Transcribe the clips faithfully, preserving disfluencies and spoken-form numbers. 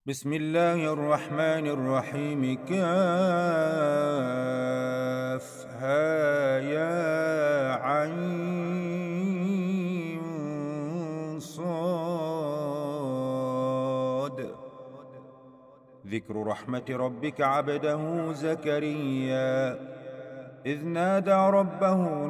بسم الله الرحمن الرحيم. كافها يا عين صاد. ذكر رحمة ربك عبده زكريا إذ نادى ربه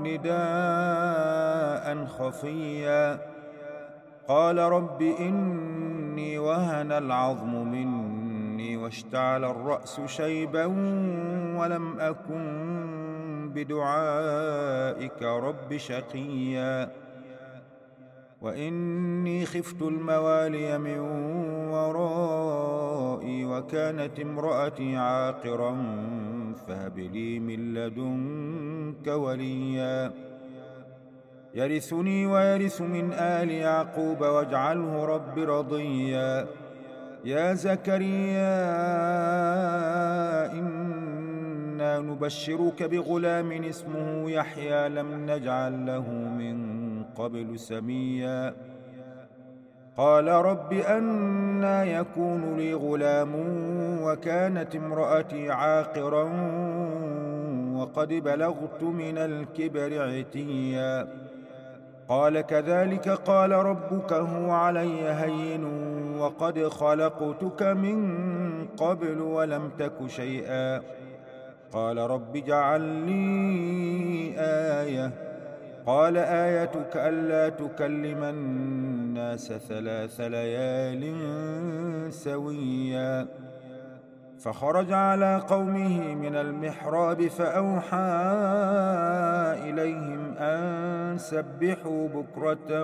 نداء خفيا قال رب إني وهن العظم مني واشتعل الرأس شيبا ولم أكن بدعائك رب شقيا وإني خفت الموالي من ورائي وكانت امرأتي عاقرا فهب لي من لدنك وليا يرثني ويرث من آل يعقوب واجعله رب رضيا. يا زكريا إنا نبشرك بغلام اسمه يحيى لم نجعل له من قبل سميا قال رب أنى يكون لي غلام وكانت امرأتي عاقرا وقد بلغت من الكبر عتيا قال كذلك قال ربك هو علي هين وقد خلقتك من قبل ولم تك شيئا قال رب اجعل لي آية قال آيتك ألا تكلم الناس ثلاث ليال سويا فخرج على قومه من المحراب فأوحى إليهم أن سبحوا بكرة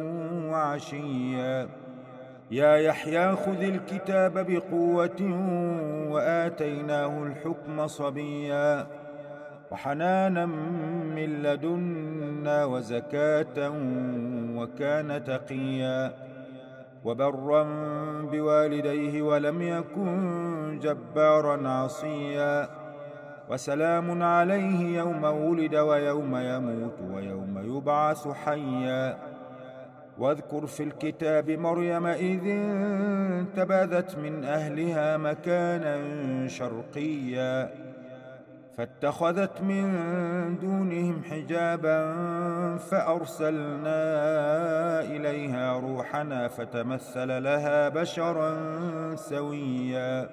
وعشيا يا يحيى خذ الكتاب بقوة وآتيناه الحكم صبيا وحنانا من لدنا وزكاة وكان تقيا وبرا بوالديه ولم يكن جبارا عصيا وسلام عليه يوم ولد ويوم يموت ويوم يبعث حيا واذكر في الكتاب مريم إذ انتبذت من أهلها مكانا شرقيا فاتخذت من دونهم حجابا فأرسلنا إليها روحنا فتمثل لها بشرا سويا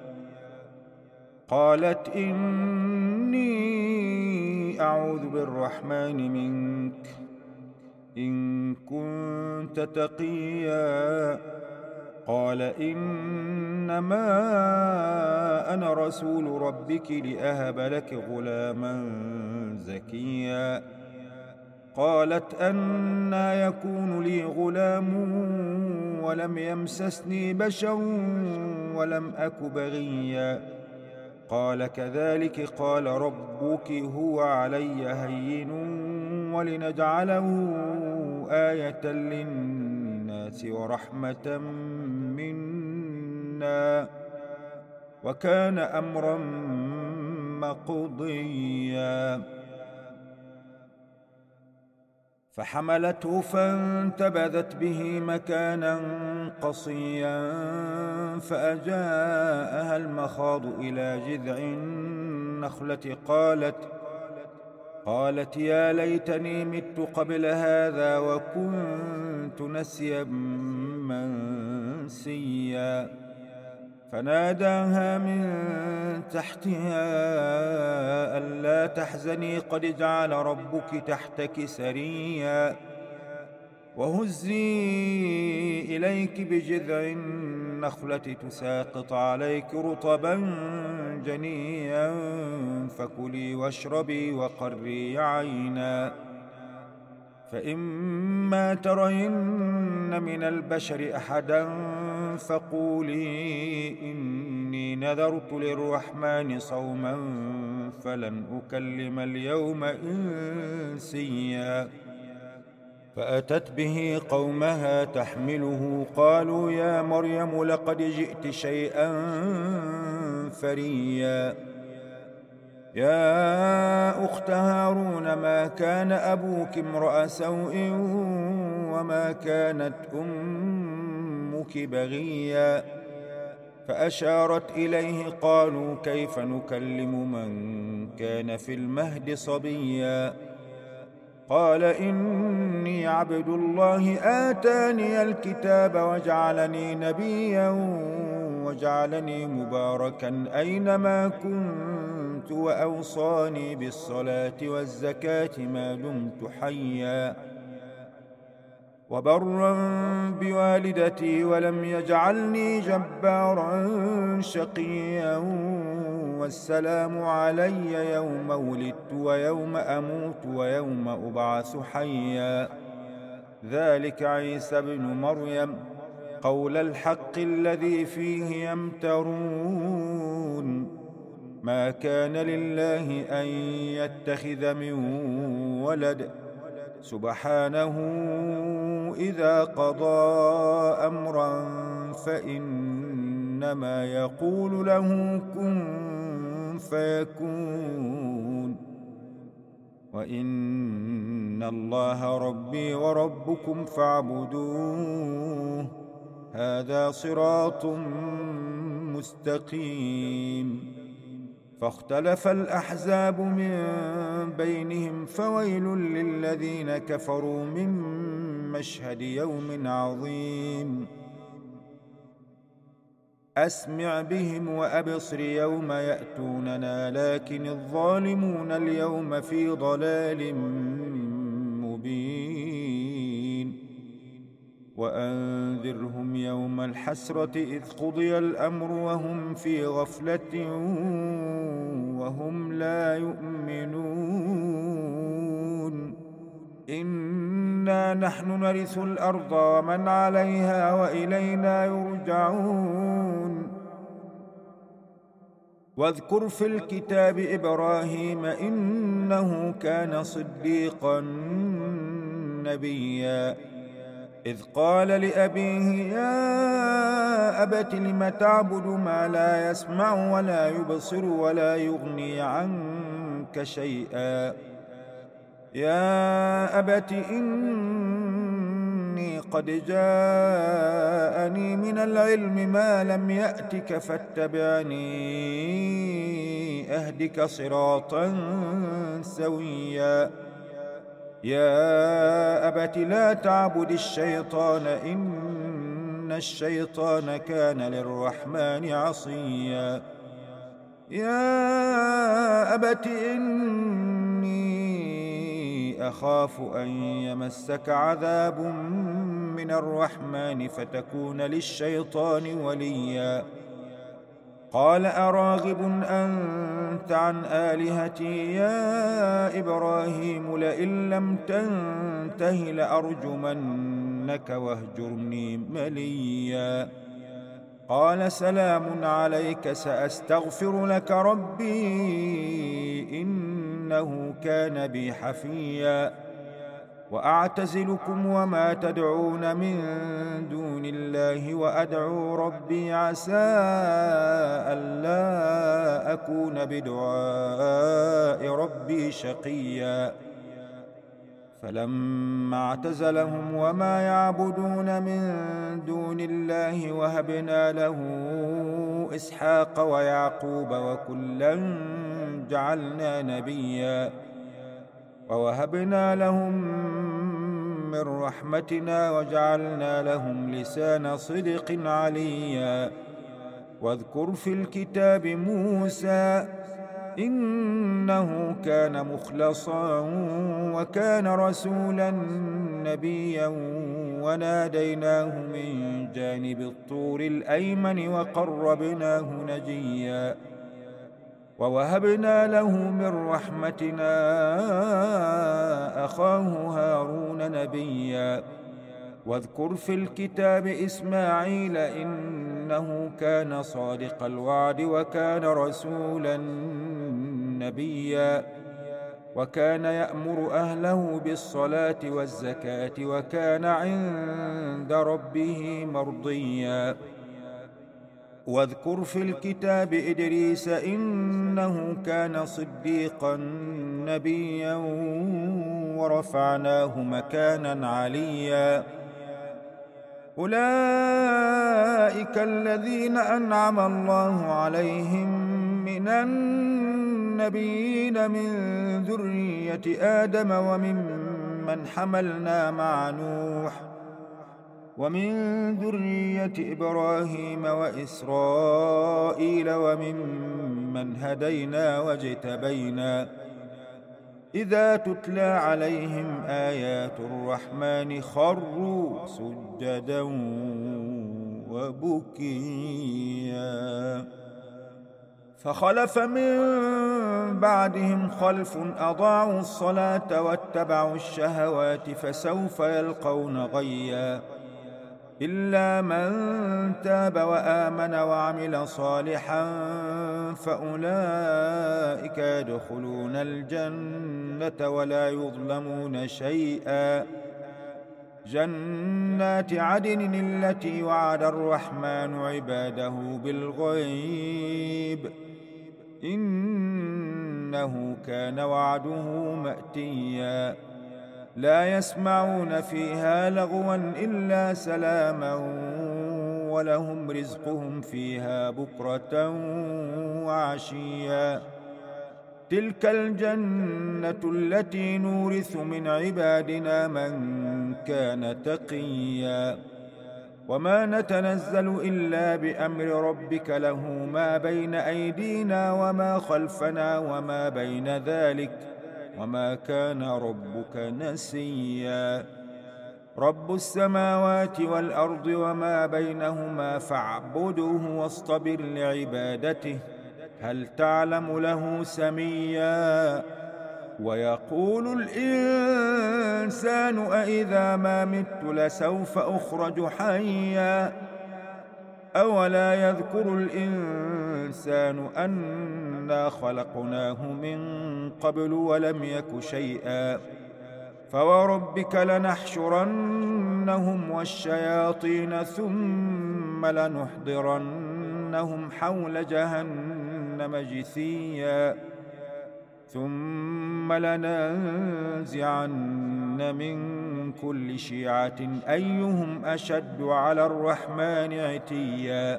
قالت إني أعوذ بالرحمن منك إن كنت تقيا قال إنما أنا رسول ربك لأهب لك غلاما زكيا قالت أنى يكون لي غلام ولم يمسسني بشر ولم أك بغيا قال كذلك قال ربك هو علي هين ولنجعله آية للناس ورحمة منا وكان أمرا مقضيا فحملته فانتبذت به مكانا قصيا فأجاءها المخاض إلى جذع النخلة قالت قالت يا ليتني مت قبل هذا وكنت نسيا منسيا فناداها من تحتها ألا تحزني قد جعل ربك تحتك سريا وهزي إليك بجذع النخلة تساقط عليك رطبا جنيا فكلي واشربي وقري عينا فإما ترين من البشر أحدا فقولي إني نذرت للرحمن صوما فلن أكلم اليوم إنسيا فأتت به قومها تحمله قالوا يا مريم لقد جئت شيئا فريا يا أخت هارون ما كان أبوك امرأ سوء وما كانت أمك بغيا فأشارت إليه قالوا كيف نكلم من كان في المهد صبيا قال إني عبد الله آتاني الكتاب وجعلني نبيا وجعلني مباركا أينما كنت وأوصاني بالصلاة والزكاة ما دمت حيا وبرا بوالدتي ولم يجعلني جبارا شقيا والسلام علي يوم ولدت ويوم أموت ويوم أبعث حيا ذلك عيسى ابن مريم قول الحق الذي فيه يمترون ما كان لله أن يتخذ من ولد سبحانه إذا قضى أمرا فإنما يقول له كن فيكون وإن الله ربي وربكم فاعبدوه هذا صراط مستقيم فاختلف الأحزاب من بينهم فويل للذين كفروا من مشهد يوم عظيم أسمع بهم وأبصر يوم يأتوننا لكن الظالمون اليوم في ضلال مبين وأنذرهم يوم الحسرة إذ قضي الأمر وهم في غفلة وهم لا يؤمنون إنا نحن نرث الأرض ومن عليها وإلينا يرجعون واذكر في الكتاب إبراهيم إنه كان صديقا نبيا إذ قال لأبيه يا أبت لم تعبد ما لا يسمع ولا يبصر ولا يغني عنك شيئا يا أبت إني قد جاءني من العلم ما لم يأتك فاتبعني أهدك صراطا سويا يا أبت لا تعبد الشيطان إن الشيطان كان للرحمن عصيا يا أبت إني أخاف أن يمسك عذاب من الرحمن فتكون للشيطان وليا قال أراغب أنت عن آلهتي يا إبراهيم لئن لم تنته لأرجمنك واهجرني مليا قال سلام عليك سأستغفر لك ربي إنه كان بي حفيا وأعتزلكم وما تدعون من دون الله وأدعو ربي عسى ألا أكون بدعاء ربي شقيا فلما اعتزلهم وما يعبدون من دون الله وهبنا له إسحاق ويعقوب وكلا جعلنا نبيا ووهبنا لهم من رحمتنا وجعلنا لهم لسان صدق عليا واذكر في الكتاب موسى إنه كان مخلصا وكان رسولا نبيا وناديناه من جانب الطور الأيمن وقربناه نجيا ووهبنا له من رحمتنا أخاه هارون نبيا واذكر في الكتاب إسماعيل إنه كان صادق الوعد وكان رسولا نبيا وكان يأمر أهله بالصلاة والزكاة وكان عند ربه مرضيا واذكر في الكتاب إدريس إنه كان صديقا نبيا ورفعناه مكانا عليا أولئك الذين أنعم الله عليهم من النبيين من ذرية آدم وممن حملنا مع نوح ومن ذرية إبراهيم وإسرائيل وممن هدينا واجتبينا إذا تتلى عليهم آيات الرحمن خروا سجدا وبكيا فخلف من بعدهم خلف أضاعوا الصلاة واتبعوا الشهوات فسوف يلقون غيا إلا من تاب وآمن وعمل صالحا فأولئك يدخلون الجنة ولا يظلمون شيئا جنات عدن التي وعد الرحمن عباده بالغيب إنه كان وعده مأتيا لا يسمعون فيها لغوا إلا سلاما ولهم رزقهم فيها بكرة وعشيا تلك الجنة التي نورث من عبادنا من كان تقيا وما نتنزل إلا بأمر ربك له ما بين أيدينا وما خلفنا وما بين ذلك وما كان ربك نسيا رب السماوات والأرض وما بينهما فاعبده واصطبر لعبادته هل تعلم له سميا ويقول الإنسان أإذا ما مت لسوف أخرج حيا أولا يذكر الإنسان أنا خلقناه من قبل ولم يك شيئا فوربك لنحشرنهم والشياطين ثم لنحضرنهم حول جهنم جثيا ثم لننزعن من كل شيعة أيهم أشد على الرحمن عتيا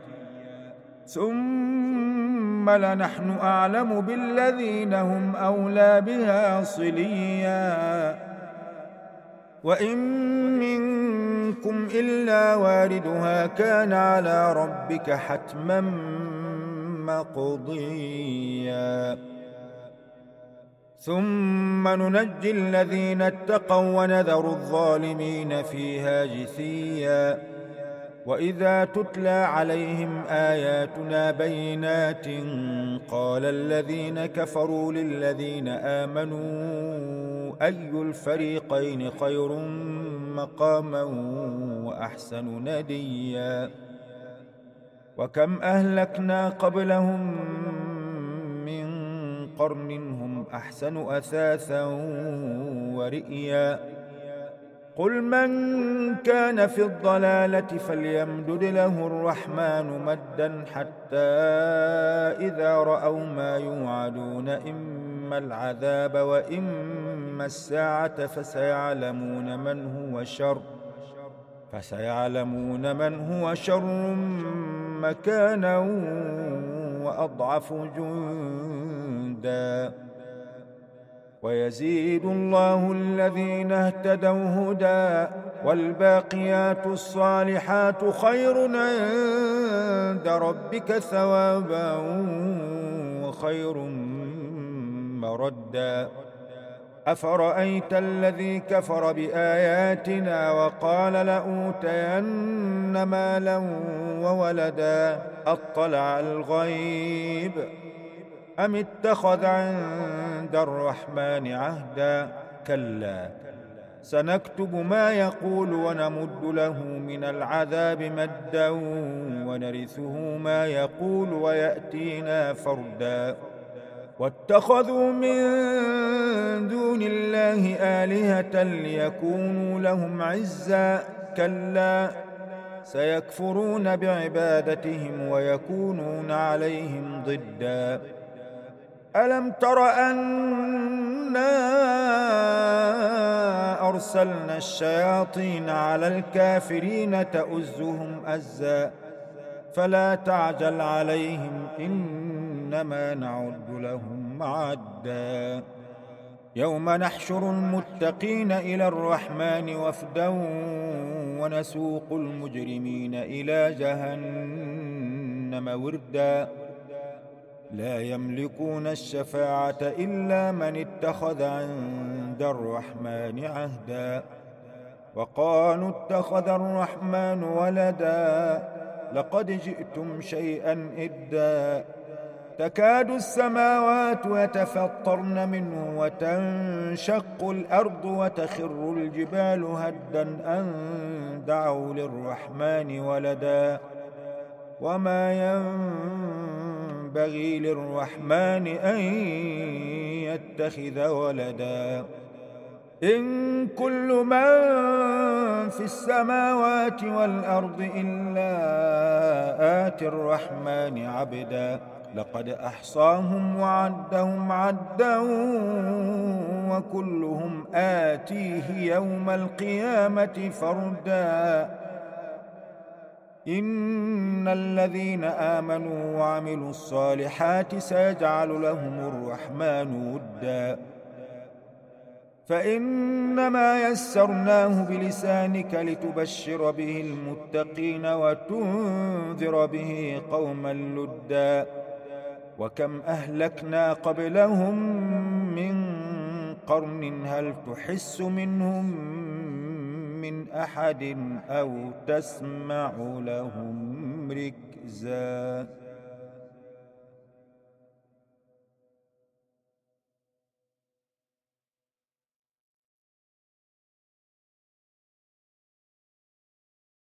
ثم لنحن أعلم بالذين هم أولى بها صليا وإن منكم إلا واردها كان على ربك حتما مقضيا ثم ننجي الذين اتقوا ونذر الظالمين فيها جثيا وإذا تتلى عليهم آياتنا بينات قال الذين كفروا للذين آمنوا أي الفريقين خير مقاما وأحسن نديا وكم أهلكنا قبلهم من قرن هم أحسن أثاثا ورئيا قل من كان في الضلالة فليمدد له الرحمن مدا حتى إذا رأوا ما يوعدون إما العذاب وإما الساعة فسيعلمون من هو شر فسيعلمون من هو شر مكانا وأضعف جندا ويزيد الله الذين اهتدوا هدى والباقيات الصالحات خير عند ربك ثوابا وخير مردا أفرأيت الذي كفر بآياتنا وقال لأوتين مالا وولدا أطلع الغيب أم اتخذ عند الرحمن عهدا كلا سنكتب ما يقول ونمد له من العذاب مدا ونرثه ما يقول ويأتينا فردا واتخذوا من دون الله آلهة ليكونوا لهم عزا كلا سيكفرون بعبادتهم ويكونون عليهم ضدا ألم تر أنا أرسلنا الشياطين على الكافرين تؤزهم أزا فلا تعجل عليهم إنما نعد لهم عدا يوم نحشر المتقين إلى الرحمن وفدا ونسوق المجرمين إلى جهنم وردا لا يملكون الشفاعة إلا من اتخذ عند الرحمن عهدا وقالوا اتخذ الرحمن ولدا لقد جئتم شيئا إدا تكاد السماوات يتفطرن منه وتنشق الأرض وتخر الجبال هدا أن دعوا للرحمن ولدا وما ينبغي للرحمن أن يتخذ ولدا إن كل من في السماوات والأرض إلا آتي الرحمن عبدا لقد أحصاهم وعدهم عدا وكلهم آتيه يوم القيامة فردا إن الذين آمنوا وعملوا الصالحات سيجعل لهم الرحمن ودا فإنما يسرناه بلسانك لتبشر به المتقين وتنذر به قوما لدا وكم أهلكنا قبلهم من قرن هل تحس منهم من أحد أو تسمع لهم ركزا.